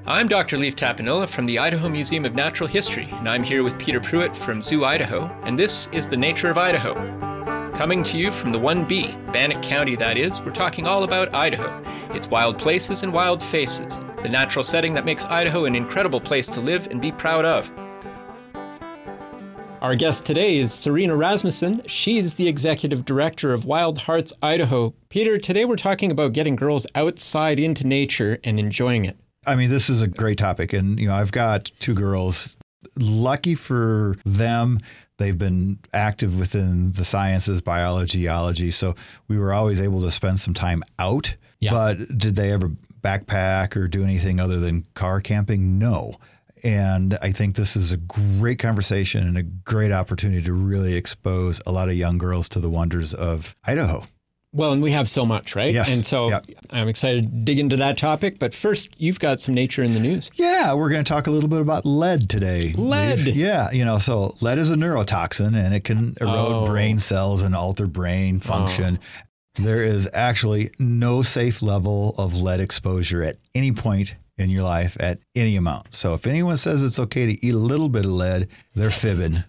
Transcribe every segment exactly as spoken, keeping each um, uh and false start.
I'm Doctor Leif Tapanilla from the Idaho Museum of Natural History, and I'm here with Peter Pruitt from Zoo Idaho, and this is The Nature of Idaho. Coming to you from the one B, Bannock County that is, we're talking all about Idaho, its wild places and wild faces, the natural setting that makes Idaho an incredible place to live and be proud of. Our guest today is Serena Rasmussen. She's the executive director of Wild Hearts Idaho. Peter, today we're talking about getting girls outside into nature and enjoying it. I mean, this is a great topic. And, you know, I've got two girls. Lucky for them, they've been active within the sciences, biology, geology. So we were always able to spend some time out. Yeah. But did they ever backpack or do anything other than car camping? No. And I think this is a great conversation and a great opportunity to really expose a lot of young girls to the wonders of Idaho. Well, and we have so much, right? Yes. And so yep. I'm excited to dig into that topic. But first, you've got some nature in the news. Yeah, we're going to talk a little bit about lead today. Lead. Leif. Yeah, you know, so lead is a neurotoxin and it can erode Oh. brain cells and alter brain function. Oh. There is actually no safe level of lead exposure at any point in your life at any amount. So if anyone says it's okay to eat a little bit of lead, they're fibbing.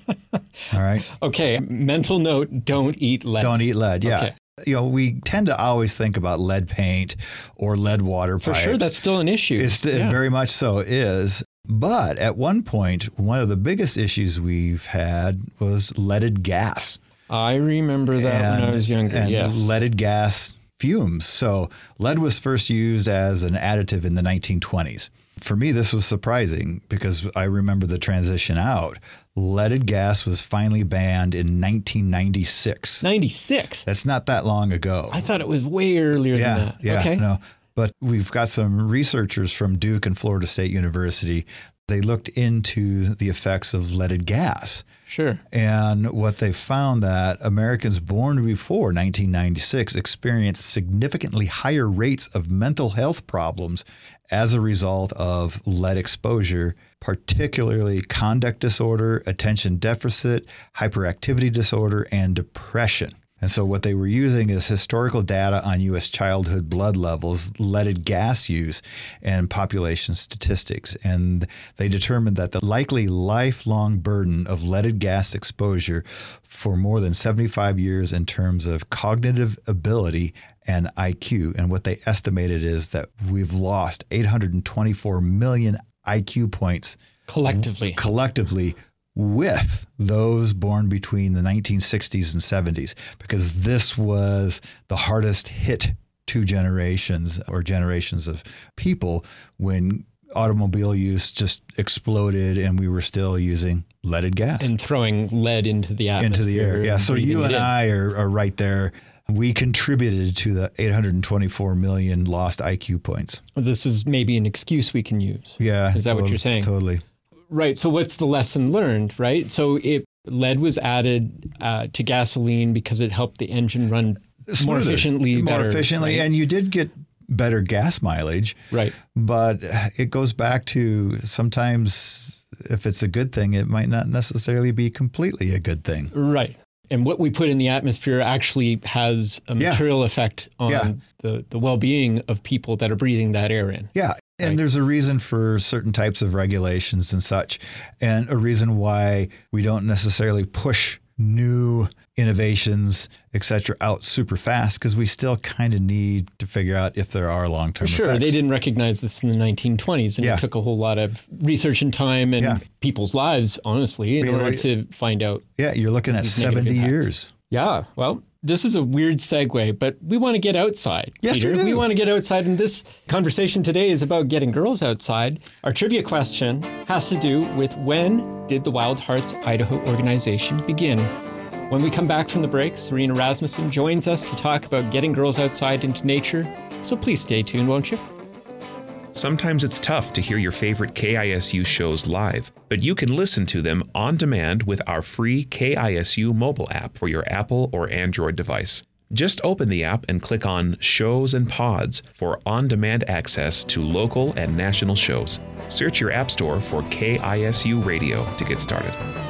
All right. Okay. Mental note, don't eat lead. Don't eat lead. Yeah. Okay. You know, we tend to always think about lead paint or lead water For pipes. sure, that's still an issue. It's, Yeah. It very much so is. But at one point, one of the biggest issues we've had was leaded gas. I remember that and, when I was younger, and yes. leaded gas fumes. So lead was first used as an additive in the nineteen twenties. For me, this was surprising because I remember the transition out. Leaded gas was finally banned in nineteen ninety-six. ninety-six? That's not that long ago. I thought it was way earlier yeah, than that. Yeah, okay. no. But we've got some researchers from Duke and Florida State University. They looked into the effects of leaded gas. Sure. And what they found that Americans born before nineteen ninety-six experienced significantly higher rates of mental health problems as a result of lead exposure, particularly conduct disorder, attention deficit, hyperactivity disorder, and depression. And so what they were using is historical data on U S childhood blood levels, leaded gas use, and population statistics. And they determined that the likely lifelong burden of leaded gas exposure for more than seventy-five years in terms of cognitive ability and I Q. And what they estimated is that we've lost eight hundred twenty-four million I Q points Collectively. collectively with those born between the nineteen sixties and seventies, because this was the hardest hit two generations or generations of people when automobile use just exploded and we were still using leaded gas. And throwing lead into the atmosphere. Into the air, yeah. So you and I are, are right there. We contributed to the eight hundred twenty-four million lost I Q points. This is maybe an excuse we can use. Yeah. Is that totally, what you're saying? Totally. Right. So what's the lesson learned, right? So if lead was added uh, to gasoline because it helped the engine run Smoother, more efficiently, more better, efficiently, right? and you did get better gas mileage. Right. But it goes back to sometimes if it's a good thing, it might not necessarily be completely a good thing. Right. And what we put in the atmosphere actually has a Yeah. material effect on Yeah. the, the well-being of people that are breathing that air in. Yeah. And Right. there's a reason for certain types of regulations and such, and a reason why we don't necessarily push new innovations, et cetera, out super fast, because we still kind of need to figure out if there are long-term Sure, effects. they didn't recognize this in the nineteen twenties, and Yeah. it took a whole lot of research and time and Yeah. people's lives, honestly, in Yeah, order right. to find out. Yeah, you're looking at these negative seventy impacts. years. Yeah, well, this is a weird segue, but we want to get outside. Yes, Peter. we do. We want to get outside, and this conversation today is about getting girls outside. Our trivia question has to do with when did the Wild Hearts Idaho organization begin? When we come back from the break, Serena Rasmussen joins us to talk about getting girls outside into nature. So please stay tuned, won't you? Sometimes it's tough to hear your favorite K I S U shows live, but you can listen to them on demand with our free K I S U mobile app for your Apple or Android device. Just open the app and click on Shows and Pods for on-demand access to local and national shows. Search your app store for K I S U Radio to get started.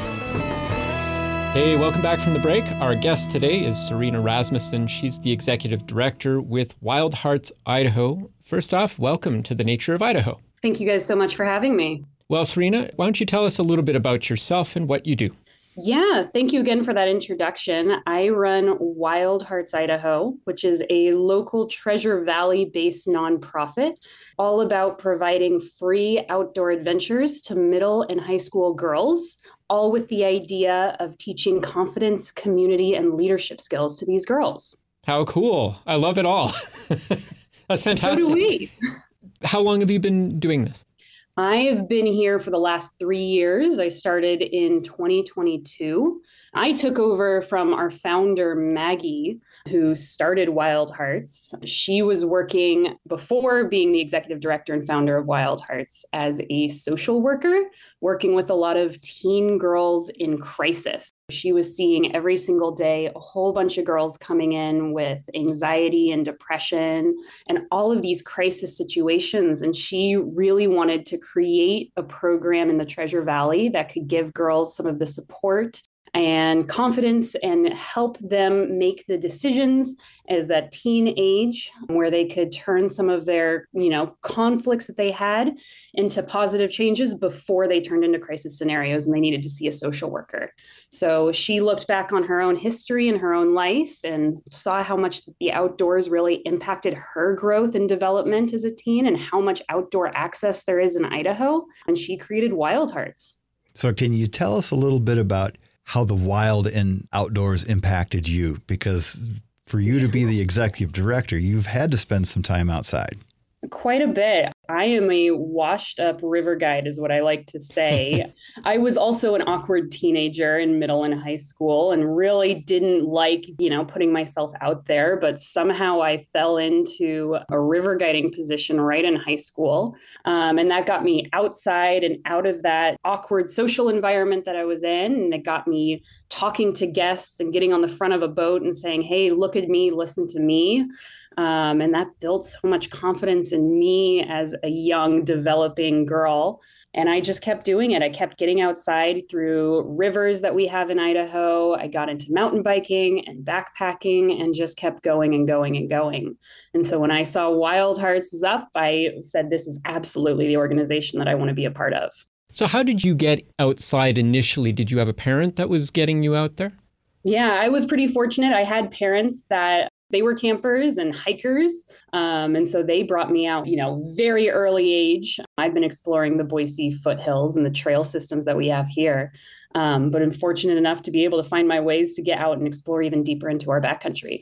Hey, welcome back from the break. Our guest today is Serena Rasmussen. She's the executive director with Wild Hearts Idaho. First off, welcome to The Nature of Idaho. Thank you guys so much for having me. Well, Serena, why don't you tell us a little bit about yourself and what you do? Yeah, thank you again for that introduction. I run Wild Hearts Idaho, which is a local Treasure Valley-based nonprofit all about providing free outdoor adventures to middle and high school girls, all with the idea of teaching confidence, community, and leadership skills to these girls. How cool. I love it all. That's fantastic. So do we. How long have you been doing this? I have been here for the last three years. I started in twenty twenty-two. I took over from our founder, Maggie, who started Wild Hearts. She was working before being the executive director and founder of Wild Hearts as a social worker, working with a lot of teen girls in crisis. She was seeing every single day a whole bunch of girls coming in with anxiety and depression and all of these crisis situations. And she really wanted to create a program in the Treasure Valley that could give girls some of the support and confidence and help them make the decisions as that teen age where they could turn some of their, you know, conflicts that they had into positive changes before they turned into crisis scenarios and they needed to see a social worker. So she looked back on her own history and her own life and saw how much the outdoors really impacted her growth and development as a teen and how much outdoor access there is in Idaho. And she created Wild Hearts. So can you tell us a little bit about how the wild and outdoors impacted you? Because for you to be the executive director, you've had to spend some time outside. Quite a bit. I am a washed up river guide is what I like to say. I was also an awkward teenager in middle and high school and really didn't like, you know, putting myself out there, but somehow I fell into a river guiding position right in high school. Um, and that got me outside and out of that awkward social environment that I was in. And it got me talking to guests and getting on the front of a boat and saying, hey, look at me, listen to me. Um, and that built so much confidence in me as a young developing girl. And I just kept doing it. I kept getting outside through rivers that we have in Idaho. I got into mountain biking and backpacking and just kept going and going and going. And so when I saw Wild Hearts was up, I said, this is absolutely the organization that I want to be a part of. So how did you get outside initially? Did you have a parent that was getting you out there? Yeah, I was pretty fortunate. I had parents that they were campers and hikers. Um, and so they brought me out, you know, very early age. I've been exploring the Boise foothills and the trail systems that we have here. Um, but I'm fortunate enough to be able to find my ways to get out and explore even deeper into our backcountry.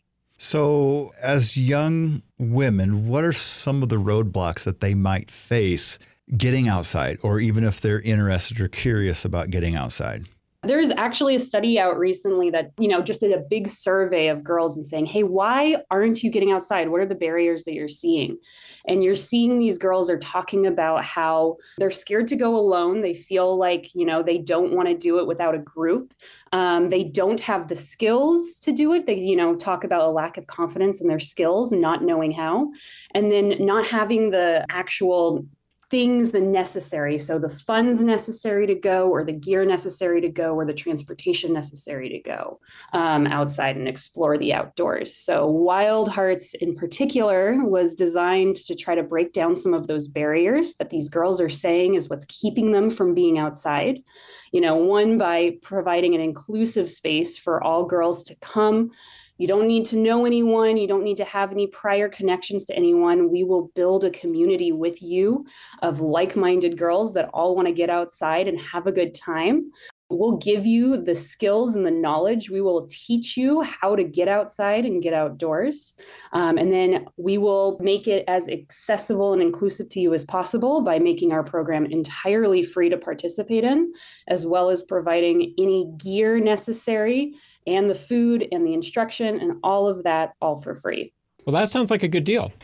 So as young women, what are some of the roadblocks that they might face getting outside, or even if they're interested or curious about getting outside? There's actually a study out recently that, you know, just did a big survey of girls and saying, hey, why aren't you getting outside? What are the barriers that you're seeing? And you're seeing these girls are talking about how they're scared to go alone. They feel like, you know, they don't want to do it without a group. Um, they don't have the skills to do it. They, you know, talk about a lack of confidence in their skills, not knowing how, and then not having the actual things the necessary. So the funds necessary to go, or the gear necessary to go, or the transportation necessary to go um, outside and explore the outdoors. So Wild Hearts in particular was designed to try to break down some of those barriers that these girls are saying is what's keeping them from being outside. You know, one, by providing an inclusive space for all girls to come. You don't need to know anyone. You don't need to have any prior connections to anyone. We will build a community with you of like-minded girls that all want to get outside and have a good time. We'll give you the skills and the knowledge. We will teach you how to get outside and get outdoors. Um, and then we will make it as accessible and inclusive to you as possible by making our program entirely free to participate in, as well as providing any gear necessary and the food and the instruction and all of that, all for free. Well, that sounds like a good deal.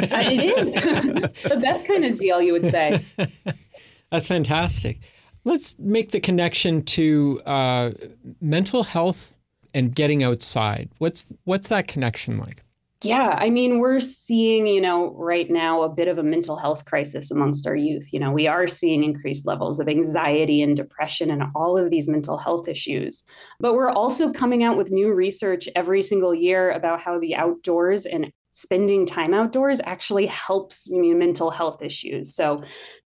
It is. The best kind of deal, you would say. That's fantastic. Let's make the connection to uh, mental health and getting outside. What's what's that connection like? Yeah, I mean, we're seeing, you know, right now a bit of a mental health crisis amongst our youth. You know, we are seeing increased levels of anxiety and depression and all of these mental health issues. But we're also coming out with new research every single year about how the outdoors and spending time outdoors actually helps mental health issues. So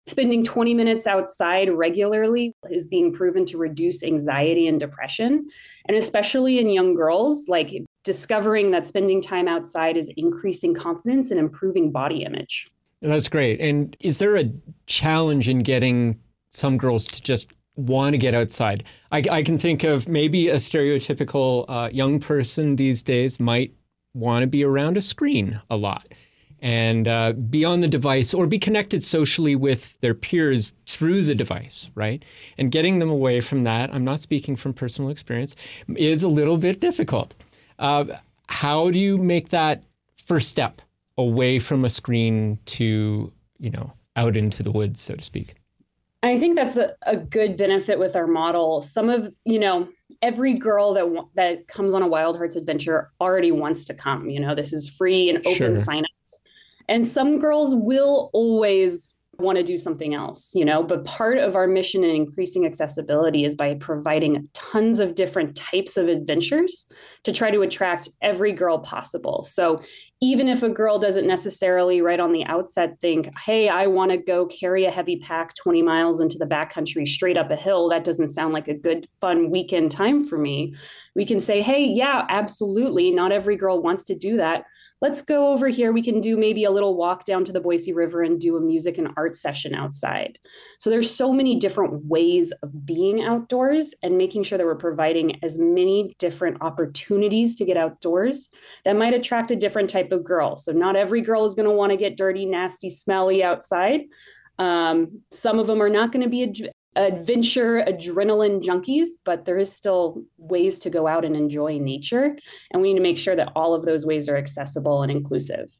Spending twenty minutes outside regularly is being proven to reduce anxiety and depression. And especially in young girls, like discovering that spending time outside is increasing confidence and improving body image. That's great. And is there a challenge in getting some girls to just want to get outside? I, I can think of maybe a stereotypical uh, young person these days might want to be around a screen a lot and uh, be on the device or be connected socially with their peers through the device, right? And getting them away from that, I'm not speaking from personal experience, is a little bit difficult. Uh, how do you make that first step away from a screen to, you know, out into the woods, so to speak? I think that's a, a good benefit with our model. Some of, you know, every girl that that comes on a Wild Hearts adventure already wants to come. You know, this is free and open Sure. signups. And some girls will always want to do something else, you know, but part of our mission in increasing accessibility is by providing tons of different types of adventures to try to attract every girl possible. So even if a girl doesn't necessarily right on the outset think, hey, I want to go carry a heavy pack twenty miles into the backcountry straight up a hill, that doesn't sound like a good, fun weekend time for me. We can say, hey, yeah, absolutely. Not every girl wants to do that. Let's go over here. We can do maybe a little walk down to the Boise River and do a music and art session outside. So there's so many different ways of being outdoors and making sure that we're providing as many different opportunities to get outdoors that might attract a different type of girl. So not every girl is going to want to get dirty, nasty, smelly outside. Um, some of them are not going to be ad- adventure adrenaline junkies, but there is still ways to go out and enjoy nature. And we need to make sure that all of those ways are accessible and inclusive.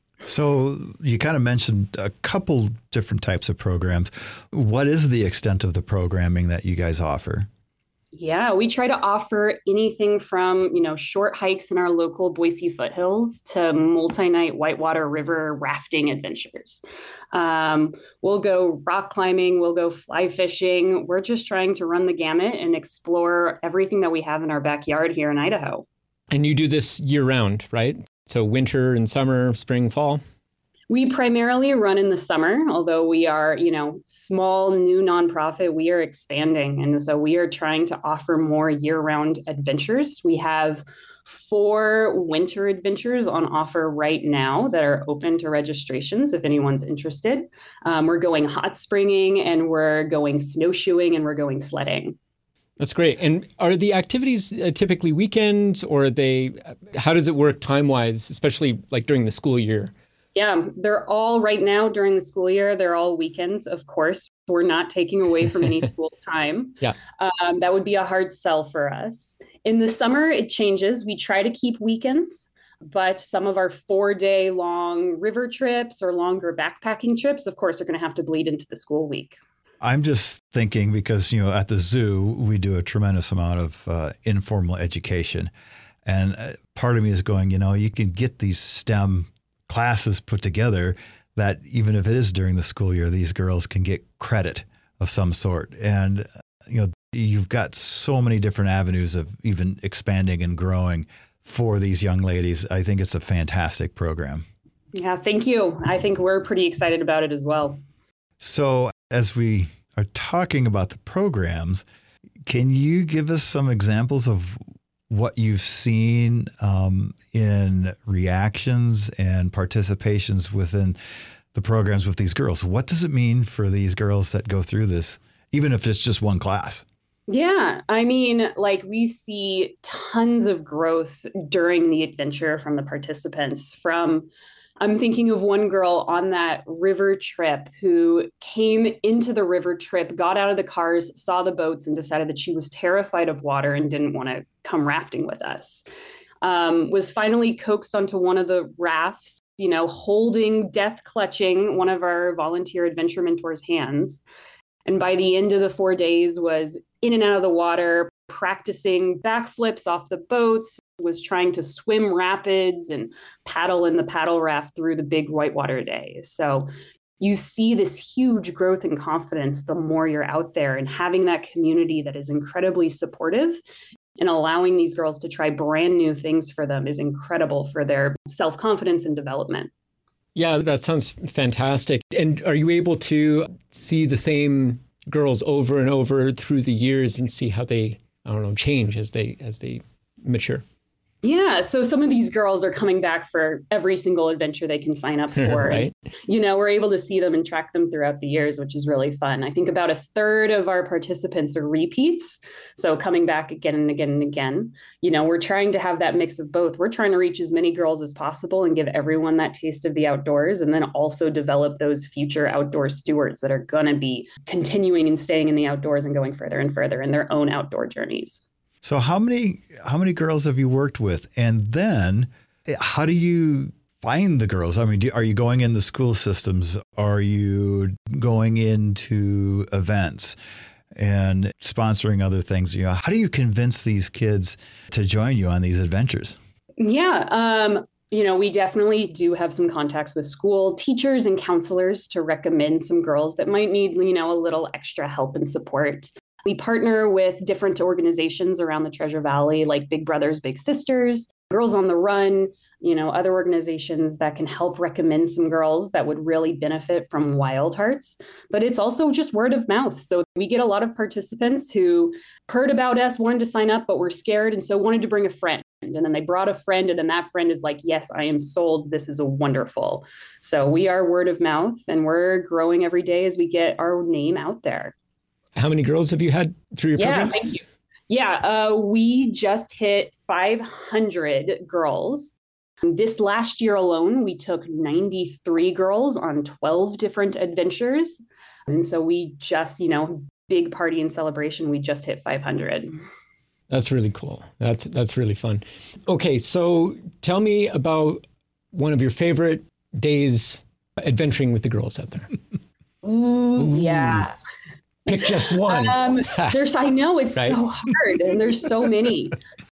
So you kind of mentioned a couple different types of programs. What is the extent of the programming that you guys offer? Yeah, we try to offer anything from, you know, short hikes in our local Boise foothills to multi-night whitewater river rafting adventures. Um, we'll go rock climbing, we'll go fly fishing. We're just trying to run the gamut and explore everything that we have in our backyard here in Idaho. And you do this year round, right? So winter and summer, spring, fall? We primarily run in the summer, although we are, you know, small, new nonprofit, we are expanding. And so we are trying to offer more year-round adventures. We have four winter adventures on offer right now that are open to registrations if anyone's interested. Um, we're going hot springing and we're going snowshoeing and we're going sledding. That's great. And are the activities uh, typically weekends or are they, how does it work time-wise, especially like during the school year? Yeah, they're all right now during the school year. They're all weekends, of course. We're not taking away from any school time. Yeah, um, that would be a hard sell for us. In the summer, it changes. We try to keep weekends, but some of our four-day long river trips or longer backpacking trips, of course, are going to have to bleed into the school week. I'm just thinking because, you know, at the zoo, we do a tremendous amount of uh, informal education. And uh, part of me is going, you know, you can get these STEM classes put together that even if it is during the school year, these girls can get credit of some sort. And, you know, you've got so many different avenues of even expanding and growing for these young ladies. I think it's a fantastic program. Yeah, thank you. I think we're pretty excited about it as well. So as we are talking about the programs, can you give us some examples of what you've seen um, in reactions and participations within the programs with these girls? What does it mean for these girls that go through this, even if it's just one class? Yeah, I mean, like we see tons of growth during the adventure from the participants. From, I'm thinking of one girl on that river trip who came into the river trip, got out of the cars, saw the boats, and decided that she was terrified of water and didn't want to come rafting with us. Um, was finally coaxed onto one of the rafts, you know, holding, death clutching one of our volunteer adventure mentors' hands. And by the end of the four days was in and out of the water, practicing backflips off the boats, was trying to swim rapids and paddle in the paddle raft through the big whitewater days. So you see this huge growth in confidence the more you're out there, and having that community that is incredibly supportive and allowing these girls to try brand new things for them is incredible for their self-confidence and development. Yeah, that sounds fantastic. And are you able to see the same girls over and over through the years and see how they, I don't know, change as they as they mature? Yeah. So some of these girls are coming back for every single adventure they can sign up for. Right. And, you know, we're able to see them and track them throughout the years, which is really fun. I think about a third of our participants are repeats. So coming back again and again and again. You know, we're trying to have that mix of both. We're trying to reach as many girls as possible and give everyone that taste of the outdoors, and then also develop those future outdoor stewards that are going to be continuing and staying in the outdoors and going further and further in their own outdoor journeys. So how many how many girls have you worked with? And then how do you find the girls? I mean, do, are you going into school systems? Are you going into events and sponsoring other things? You know, how do you convince these kids to join you on these adventures? Yeah. Um, you know, we definitely do have some contacts with school teachers and counselors to recommend some girls that might need, you know, a little extra help and support. We partner with different organizations around the Treasure Valley, like Big Brothers Big Sisters, Girls on the Run, you know, other organizations that can help recommend some girls that would really benefit from Wild Hearts. But it's also just word of mouth. So we get a lot of participants who heard about us, wanted to sign up, but were scared, and so wanted to bring a friend. And then they brought a friend, and then that friend is like, yes, I am sold. This is a wonderful. So we are word of mouth, and we're growing every day as we get our name out there. How many girls have you had through your yeah, programs? Thank you. Yeah, uh, we just hit five hundred girls. This last year alone, we took ninety-three girls on twelve different adventures. And so we just, you know, big party and celebration, we just hit five hundred. That's really cool. That's that's really fun. Okay, so tell me about one of your favorite days adventuring with the girls out there. Ooh, Ooh. yeah. Pick just one. Um, there's, I know it's right? so hard, and there's so many.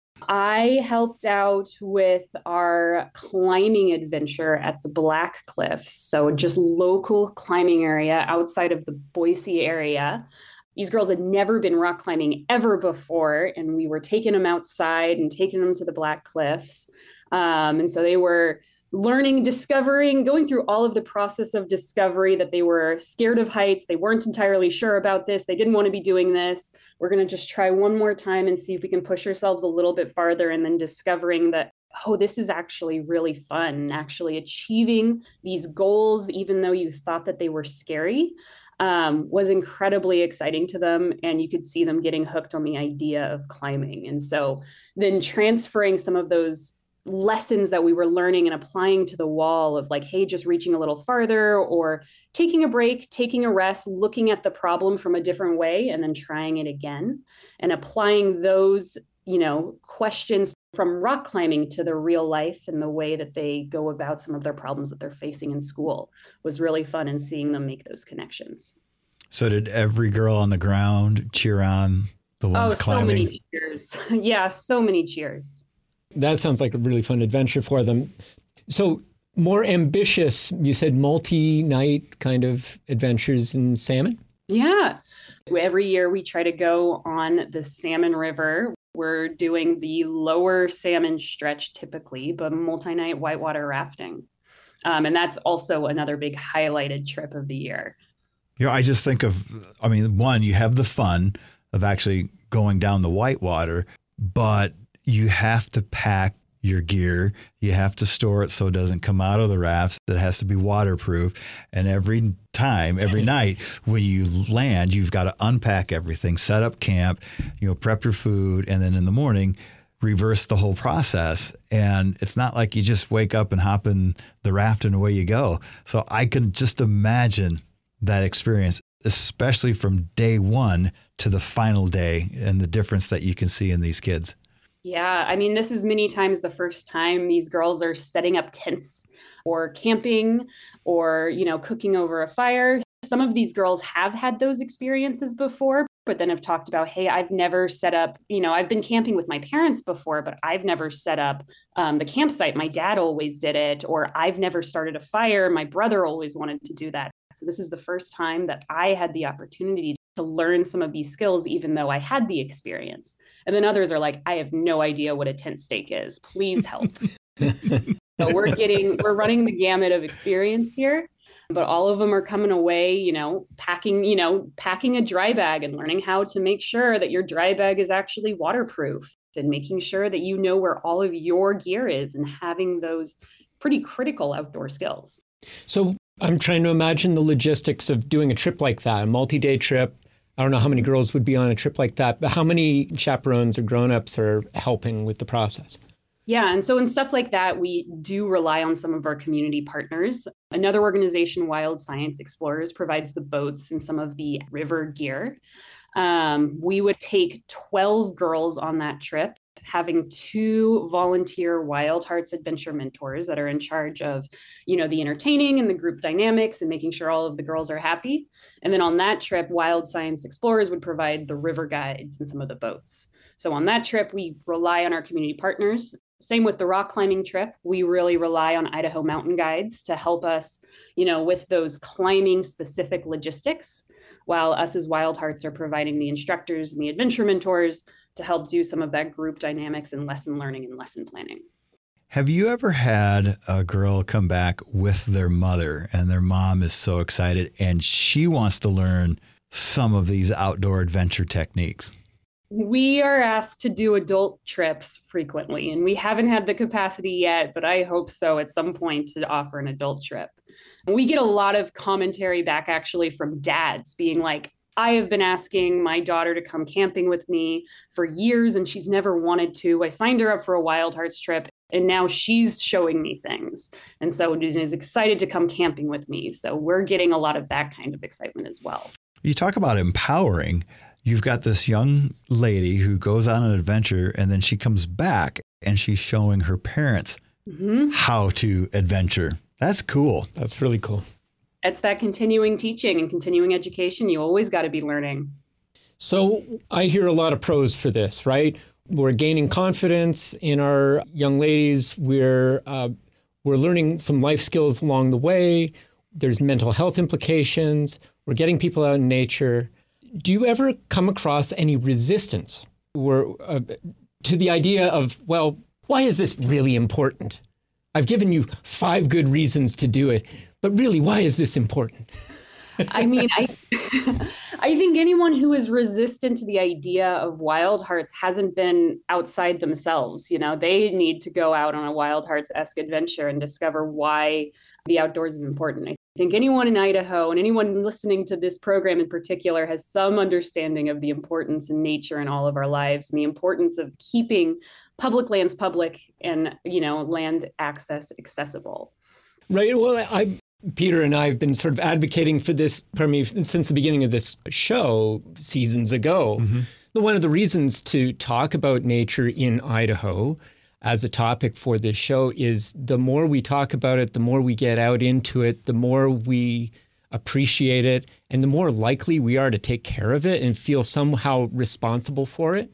I helped out with our climbing adventure at the Black Cliffs. So just local climbing area outside of the Boise area. These girls had never been rock climbing ever before, and we were taking them outside and taking them to the Black Cliffs. Um, and so they were learning, discovering, going through all of the process of discovery, that they were scared of heights. They weren't entirely sure about this. They didn't want to be doing this. We're going to just try one more time and see if we can push ourselves a little bit farther, and then discovering that, oh, this is actually really fun, actually achieving these goals, even though you thought that they were scary, um, was incredibly exciting to them. And you could see them getting hooked on the idea of climbing. And so then transferring some of those lessons that we were learning and applying to the wall of like, hey, just reaching a little farther, or taking a break, taking a rest, looking at the problem from a different way, and then trying it again, and applying those, you know, questions from rock climbing to the real life and the way that they go about some of their problems that they're facing in school was really fun, and seeing them make those connections. So did every girl on the ground cheer on the ones oh, climbing? So many cheers. Yeah, so many cheers. That sounds like a really fun adventure for them. So more ambitious, you said multi-night kind of adventures in salmon? Yeah. Every year we try to go on the Salmon River. We're doing the lower salmon stretch typically, but multi-night whitewater rafting. Um, and that's also another big highlighted trip of the year. You know, I just think of, I mean, one, you have the fun of actually going down the whitewater, but you have to pack your gear. You have to store it so it doesn't come out of the rafts. It has to be waterproof. And every time, every night when you land, you've got to unpack everything, set up camp, you know, prep your food, and then in the morning, reverse the whole process. And it's not like you just wake up and hop in the raft and away you go. So I can just imagine that experience, especially from day one to the final day, and the difference that you can see in these kids. Yeah, I mean, this is many times the first time these girls are setting up tents or camping or, you know, cooking over a fire. Some of these girls have had those experiences before, but then have talked about, hey, I've never set up, you know, I've been camping with my parents before, but I've never set up um, the campsite. My dad always did it, or I've never started a fire. My brother always wanted to do that. So this is the first time that I had the opportunity to learn some of these skills, even though I had the experience. And then others are like, I have no idea what a tent stake is. Please help. So we're getting, we're running the gamut of experience here, but all of them are coming away, you know, packing, you know, packing a dry bag and learning how to make sure that your dry bag is actually waterproof and making sure that you know where all of your gear is and having those pretty critical outdoor skills. So I'm trying to imagine the logistics of doing a trip like that, a multi-day trip. I don't know how many girls would be on a trip like that, but how many chaperones or grown-ups are helping with the process? Yeah, and so in stuff like that, we do rely on some of our community partners. Another organization, Wild Science Explorers, provides the boats and some of the river gear. Um, we would take twelve girls on that trip, having two volunteer Wild Hearts adventure mentors that are in charge of, you know, the entertaining and the group dynamics and making sure all of the girls are happy. And then on that trip, Wild Science Explorers would provide the river guides and some of the boats. So on that trip, we rely on our community partners. Same with the rock climbing trip. We really rely on Idaho mountain guides to help us, you know, with those climbing specific logistics, while us as Wild Hearts are providing the instructors and the adventure mentors to help do some of that group dynamics and lesson learning and lesson planning. Have you ever had a girl come back with their mother and their mom is so excited and she wants to learn some of these outdoor adventure techniques? We are asked to do adult trips frequently, and we haven't had the capacity yet, but I hope so at some point to offer an adult trip. And we get a lot of commentary back actually from dads being like, I have been asking my daughter to come camping with me for years and she's never wanted to. I signed her up for a Wild Hearts trip and now she's showing me things. And so is excited to come camping with me. So we're getting a lot of that kind of excitement as well. You talk about empowering. You've got this young lady who goes on an adventure and then she comes back and she's showing her parents mm-hmm. how to adventure. That's cool. That's really cool. It's that continuing teaching and continuing education. You always got to be learning. So I hear a lot of pros for this, right? We're gaining confidence in our young ladies. We're uh, we're learning some life skills along the way. There's mental health implications. We're getting people out in nature. Do you ever come across any resistance or, uh, to the idea of, well, why is this really important? I've given you five good reasons to do it, but really, why is this important? I mean, I I think anyone who is resistant to the idea of Wild Hearts hasn't been outside themselves. You know, they need to go out on a Wild Hearts-esque adventure and discover why the outdoors is important. I think anyone in Idaho and anyone listening to this program in particular has some understanding of the importance in nature in all of our lives and the importance of keeping public lands public and, you know, land access accessible. Right. Well, I, Peter and I have been sort of advocating for this, pardon me, since the beginning of this show seasons ago. Mm-hmm. One of the reasons to talk about nature in Idaho as a topic for this show is the more we talk about it, the more we get out into it, the more we appreciate it, and the more likely we are to take care of it and feel somehow responsible for it.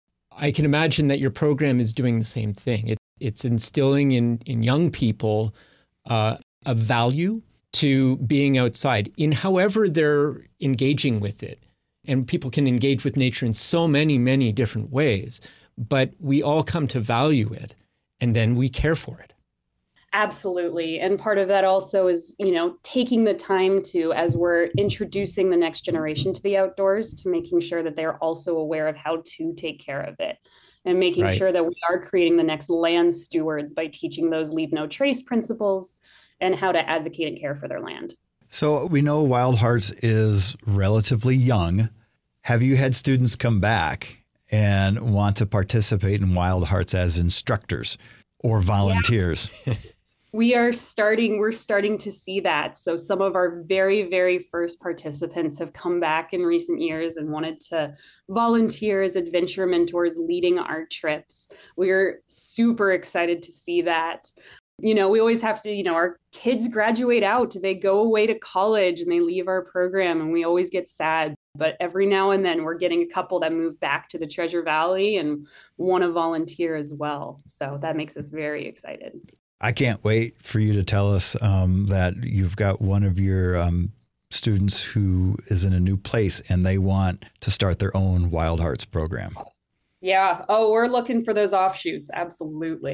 I can imagine that your program is doing the same thing. It, it's instilling in, in young people uh, a value to being outside in however they're engaging with it. And people can engage with nature in so many, many different ways, but we all come to value it and then we care for it. Absolutely. And part of that also is, you know, taking the time to, as we're introducing the next generation to the outdoors, to making sure that they're also aware of how to take care of it and making right. sure that we are creating the next land stewards by teaching those leave no trace principles and how to advocate and care for their land. So we know Wild Hearts is relatively young. Have you had students come back and want to participate in Wild Hearts as instructors or volunteers? Yeah. We are starting, we're starting to see that. So some of our very, very first participants have come back in recent years and wanted to volunteer as adventure mentors leading our trips. We're super excited to see that. You know, we always have to, you know, our kids graduate out, they go away to college and they leave our program and we always get sad. But every now and then we're getting a couple that move back to the Treasure Valley and want to volunteer as well. So that makes us very excited. I can't wait for you to tell us um, that you've got one of your um, students who is in a new place and they want to start their own Wild Hearts program. Yeah. Oh, we're looking for those offshoots. Absolutely.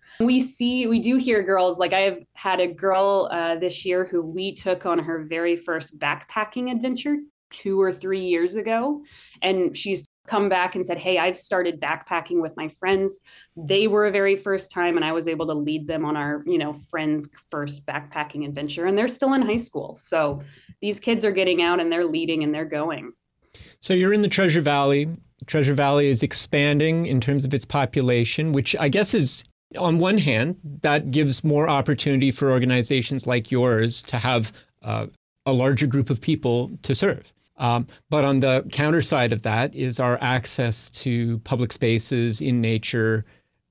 We see, we do hear girls, like I've had a girl uh, this year who we took on her very first backpacking adventure two or three years ago. And she's come back and said, hey, I've started backpacking with my friends. They were a very first time, and I was able to lead them on our, you know, friends' first backpacking adventure. And they're still in high school. So these kids are getting out and they're leading and they're going. So you're in the Treasure Valley. Treasure Valley is expanding in terms of its population, which I guess is, on one hand, that gives more opportunity for organizations like yours to have uh, a larger group of people to serve. Um, but on the counter side of that is our access to public spaces in nature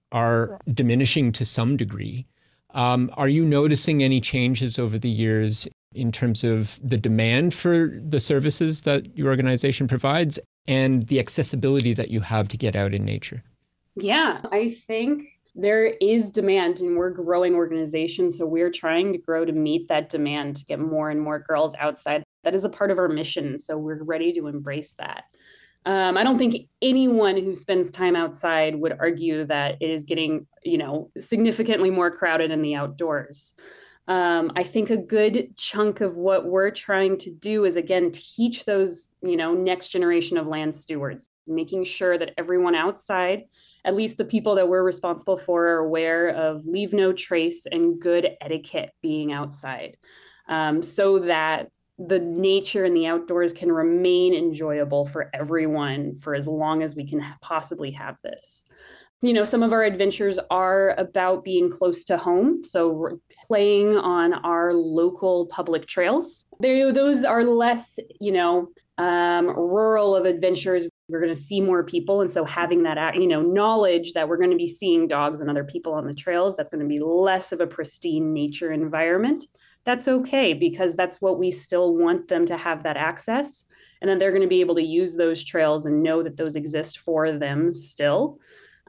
are diminishing to some degree. Um, are you noticing any changes over the years in terms of the demand for the services that your organization provides and the accessibility that you have to get out in nature? Yeah, I think there is demand, and we're a growing organization. So we're trying to grow to meet that demand, to get more and more girls outside. That is a part of our mission. So we're ready to embrace that. Um, I don't think anyone who spends time outside would argue that it is getting, you know, significantly more crowded in the outdoors. Um, I think a good chunk of what we're trying to do is, again, teach those, you know, next generation of land stewards, making sure that everyone outside, at least the people that we're responsible for, are aware of leave no trace and good etiquette being outside, um, so that the nature and the outdoors can remain enjoyable for everyone for as long as we can possibly have this. You know, some of our adventures are about being close to home. So we're playing on our local public trails. They, those are less, you know, um, rural of adventures. We're going to see more people. And so having that, you know, knowledge that we're going to be seeing dogs and other people on the trails, that's going to be less of a pristine nature environment. That's okay, because that's what we still want them to have that access. And then they're going to be able to use those trails and know that those exist for them still.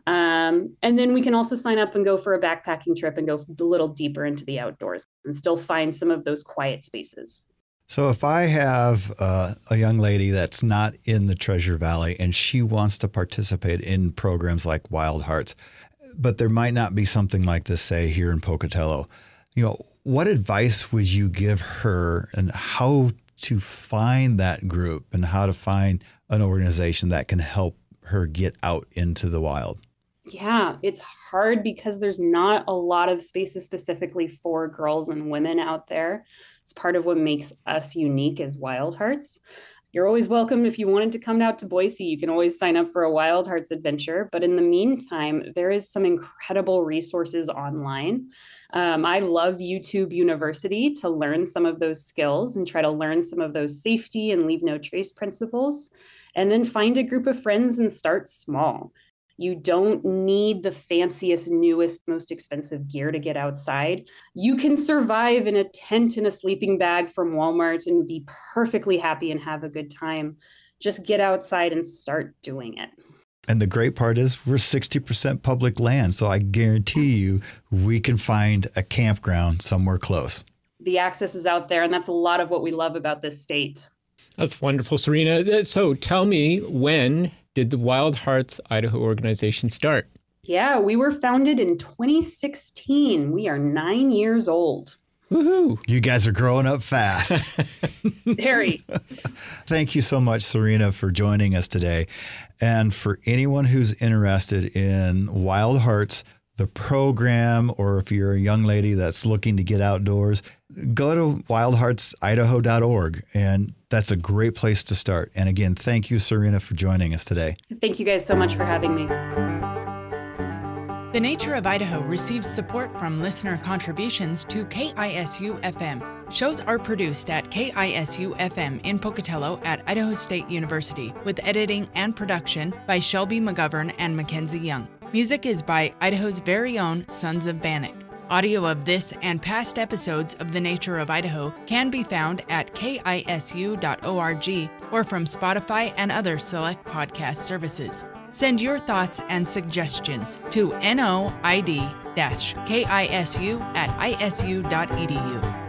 Um, and then we can also sign up and go for a backpacking trip and go a little deeper into the outdoors and still find some of those quiet spaces. So if I have uh, a young lady that's not in the Treasure Valley and she wants to participate in programs like Wild Hearts, but there might not be something like this, say, here in Pocatello, you know, what advice would you give her and how to find that group and how to find an organization that can help her get out into the wild? Yeah, it's hard because there's not a lot of spaces specifically for girls and women out there. It's part of what makes us unique as Wild Hearts. You're always welcome. If you wanted to come out to Boise, you can always sign up for a Wild Hearts adventure. But in the meantime, there is some incredible resources online. Um, I love YouTube University to learn some of those skills and try to learn some of those safety and leave no trace principles. And then find a group of friends and start small. You don't need the fanciest, newest, most expensive gear to get outside. You can survive in a tent and a sleeping bag from Walmart and be perfectly happy and have a good time. Just get outside and start doing it. And the great part is we're sixty percent public land, so I guarantee you we can find a campground somewhere close. The access is out there, and that's a lot of what we love about this state. That's wonderful, Serena. So tell me, when did the Wild Hearts Idaho organization start? Yeah, we were founded in twenty sixteen. We are nine years old. Woohoo! You guys are growing up fast. Very. Thank you so much, Serena, for joining us today. And for anyone who's interested in Wild Hearts, the program, or if you're a young lady that's looking to get outdoors, go to wild hearts idaho dot org. And that's a great place to start. And again, thank you, Serena, for joining us today. Thank you guys so much for having me. The Nature of Idaho receives support from listener contributions to K I S U F M. Shows are produced at K I S U F M in Pocatello at Idaho State University, with editing and production by Shelby McGovern and Mackenzie Young. Music is by Idaho's very own Sons of Bannock. Audio of this and past episodes of The Nature of Idaho can be found at K I S U dot org or from Spotify and other select podcast services. Send your thoughts and suggestions to noid dash kisu at isu dot edu.